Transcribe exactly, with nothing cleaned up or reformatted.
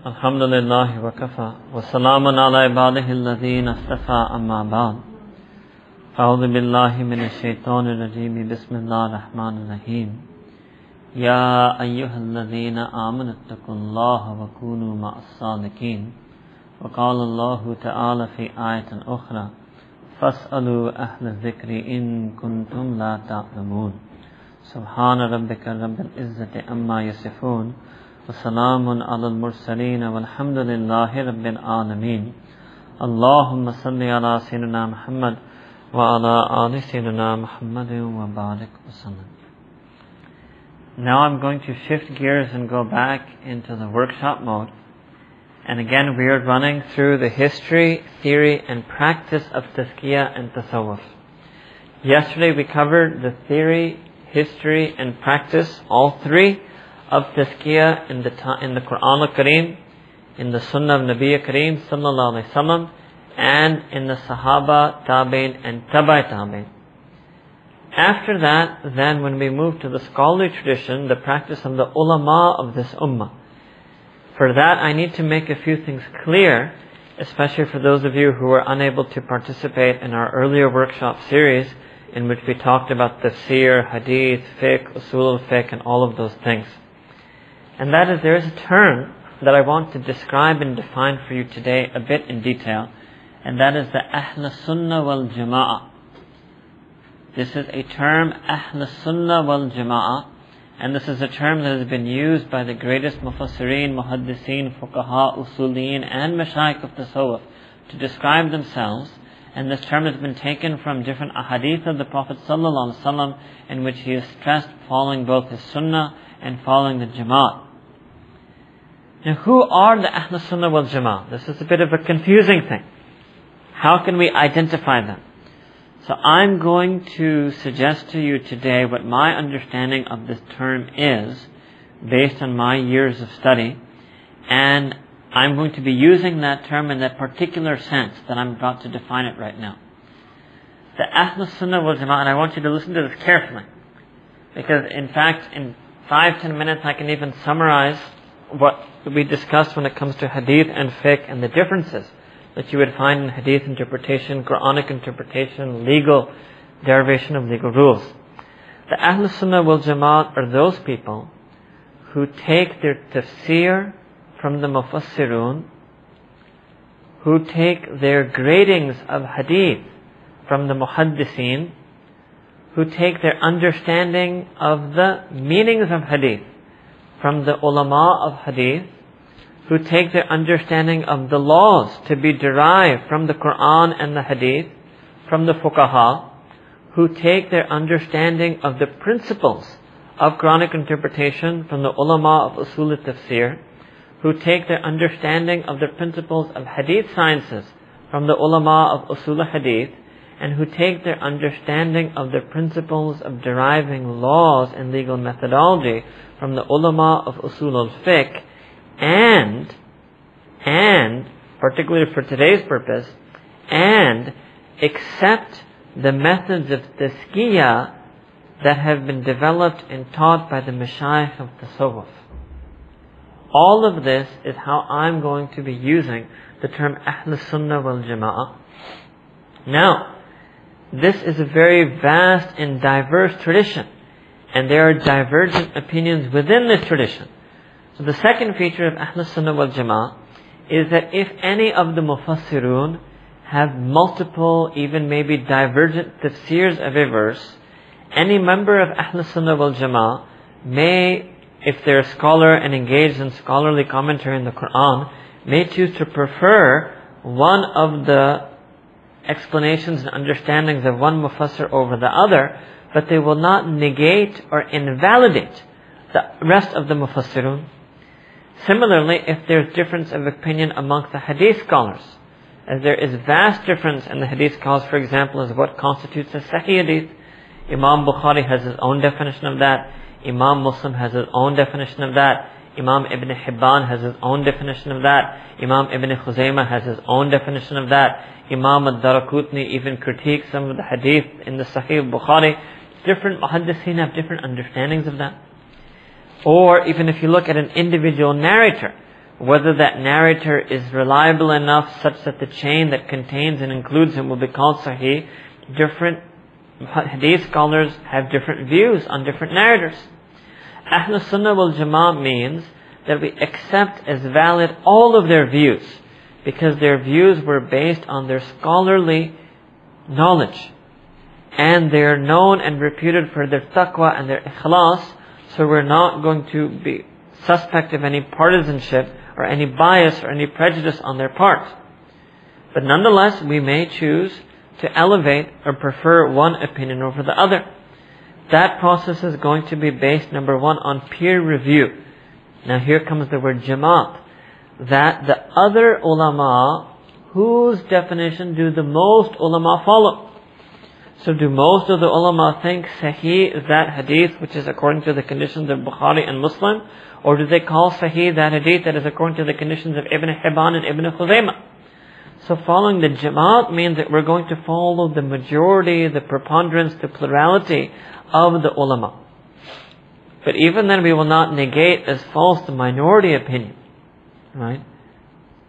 Alhamdulillah wa kafa wa salamun ala ibadihi alladhina istafa amma ba'd. A'udhu billahi minash shaitanir rajeem. Bismillahir rahmanir rahim. Ya ayyuhalladhina amanu ittaqullaha wa kunu ma'as sadiqin. Wa qala Allahu ta'ala fi ayatin ukhra fas'alu ahla dhikri in kuntum la ta'lamun. Subhana rabbika rabbil izzati amma yasifun. وسلام على المرسلين والحمد لله رب العالمين. اللهم صل على سيدنا محمد وعلى آل سيدنا محمد وبارك وسلم. Now I'm going to shift gears and go back into the workshop mode. And again we are running through the history, theory and practice of Tazkiyah and Tasawwuf. Yesterday we covered the theory, history and practice, all three, of Tazkiyah in the in the Quran al-Kareem, in the Sunnah of Nabi Kareem sallallahu alaihi wasallam, and in the Sahaba, Tabi'in and Tabai Tabi'in. After that, then when we move to the scholarly tradition, the practice of the ulama of this ummah. For that I need to make a few things clear, especially for those of you who were unable to participate in our earlier workshop series in which we talked about tafsir, hadith, fiqh, usul al-fiqh and all of those things. And that is, there is a term that I want to describe and define for you today a bit in detail, and that is the Ahl Sunnah wal Jama'ah. This is a term, Ahl Sunnah wal Jama'ah, and this is a term that has been used by the greatest mufassirin, muhaddiseen, fuqaha, usuliyin and mashayikh of tasawwuf to describe themselves. And this term has been taken from different ahadith of the Prophet sallallahu alaihi wasallam, in which he has stressed following both his sunnah and following the Jama'at. Now, who are the Ahl Sunnah wal Jama'ah? This is a bit of a confusing thing. How can we identify them? So I'm going to suggest to you today what my understanding of this term is, based on my years of study, and I'm going to be using that term in that particular sense that I'm about to define it right now. The Ahl Sunnah wal Jama'ah, and I want you to listen to this carefully, because in fact in five, ten minutes I can even summarize what we discussed when it comes to hadith and fiqh and the differences that you would find in hadith interpretation, Quranic interpretation, legal derivation of legal rules. The Ahl Sunnah wal Jama'at are those people who take their tafsir from the mufassirun, who take their gradings of hadith from the muhaddiseen, who take their understanding of the meanings of hadith from the ulama of hadith, who take their understanding of the laws to be derived from the Quran and the hadith from the fuqaha, who take their understanding of the principles of Quranic interpretation from the ulama of usul al-tafsir, who take their understanding of the principles of hadith sciences from the ulama of usul al-hadith, and who take their understanding of the principles of deriving laws and legal methodology from the ulama of usul al-fiqh, and, and, particularly for today's purpose, and accept the methods of tazkiyah that have been developed and taught by the mashayikh of tasawwuf. All of this is how I'm going to be using the term Ahl Sunnah wal Jama'ah. Now, this is a very vast and diverse tradition, and there are divergent opinions within this tradition. So the second feature of Ahl Sunnah wal Jama'ah is that if any of the mufassirun have multiple, even maybe divergent tafsirs of a verse, any member of Ahl Sunnah wal Jama'ah may, if they're a scholar and engaged in scholarly commentary in the Quran, may choose to prefer one of the explanations and understandings of one mufassir over the other, but they will not negate or invalidate the rest of the mufassirun. Similarly, if there is difference of opinion amongst the hadith scholars, as there is vast difference in the hadith scholars, for example, as what constitutes a sahih hadith. Imam Bukhari has his own definition of that. Imam Muslim has his own definition of that. Imam Ibn Hibban has his own definition of that. Imam Ibn Khuzaymah has his own definition of that. Imam al-Daraqutni even critiques some of the hadith in the Sahih Bukhari. Different muhaddithin have different understandings of that. Or even if you look at an individual narrator, whether that narrator is reliable enough such that the chain that contains and includes him will be called sahih. Different hadith scholars have different views on different narrators. Ahl Sunnah wal Jama'ah means that we accept as valid all of their views, because their views were based on their scholarly knowledge, and they are known and reputed for their taqwa and their ikhlas. So we're not going to be suspect of any partisanship or any bias or any prejudice on their part. But nonetheless, we may choose to elevate or prefer one opinion over the other. That process is going to be based, number one, on peer review. Now here comes the word Jamaat. That the other ulama, whose definition do the most ulama follow? So do most of the ulama think Sahih is that hadith which is according to the conditions of Bukhari and Muslim? Or do they call Sahih that hadith that is according to the conditions of Ibn Hibban and Ibn Khuzaymah? So following the Jamaat means that we're going to follow the majority, the preponderance, the plurality of the ulama. But even then we will not negate as false the minority opinion. Right?